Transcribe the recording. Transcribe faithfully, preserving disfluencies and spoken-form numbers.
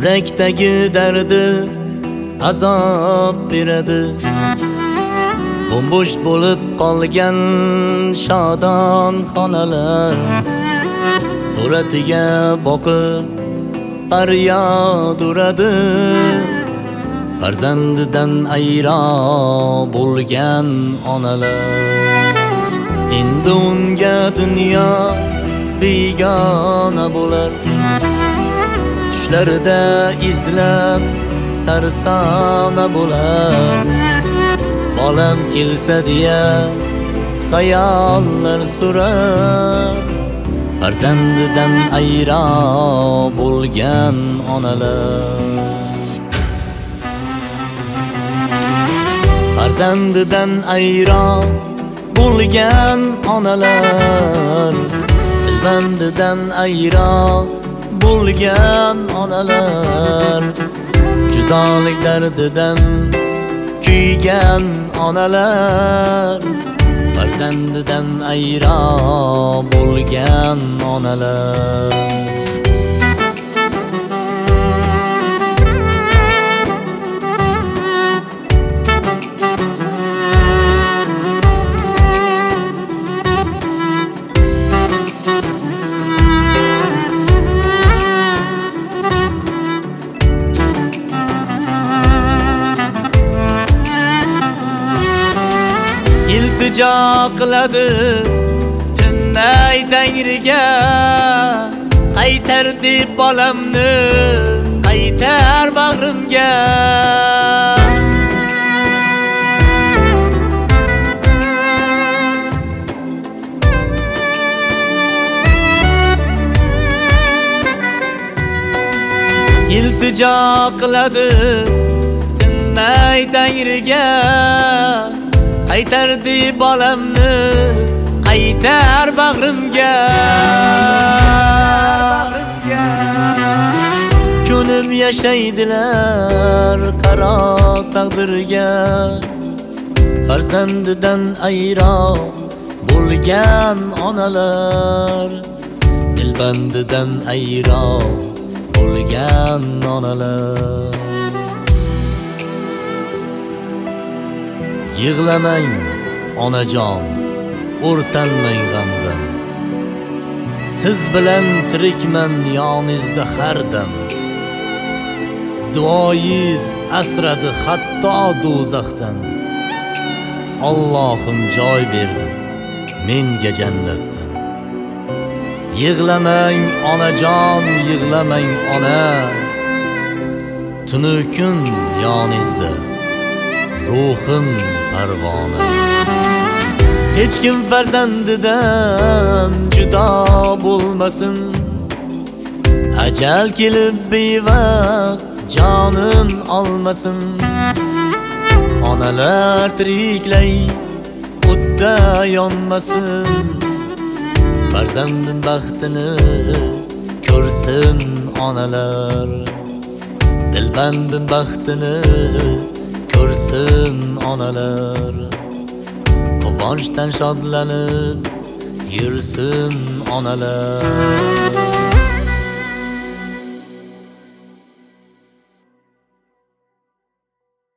Yurakdagi dardi azob beradi. Bombo'sh bo'lib qolgan shodon xonalar suratiga boqib faryod uradi. Farzandidan ayro bo'lgan onalar endi unga dunyo begona bo'lar. Tushlarida izlab sarsona bo'lar. Bolam kelsa deya xayollar surar. Farzandidan ayro bo'lgan onalar. Farzandidan ayro bo'lgan onalar. Dilbandidan ayro bo'lgan onalar. Judolik dardidan kuygan onalar. Farzandidan ayro bo'lgan onalar. iltijo qiladi tinmay Tangriga. Qaytar deb bolamni, qaytar bag'rimga. iltijo qiladi tinmay Tangriga. Qaytar deb bolamni, qaytar bag'rimga. Ko'nib yashaydilar qaro taqdirga. Farzandidan ayro bo'lgan onalar. Dilbandidan ayro bo'lgan onalar. Yig'lamang onajon, o'rtanmang g'amdan. Siz bilan tirikman yoningizda har dam. Duoyiz asradi hatto do'zaxdan. Allohim joy berdi menga jannatdan. Yig'lamang onajon, yig'lamang ona. Tunu kun yoningizda ruhim parvona. Hech kim farzandidan judo bo'lmasin. Ajal kelib bevaqt jonin olmasin. Onalar tiriklay o'tda yonmasin. Farzandin baxtini ko'rsin onalar. Dilbandin baxtini ko'rsin onalar. Quvonchdan shodlanib yursin onalar.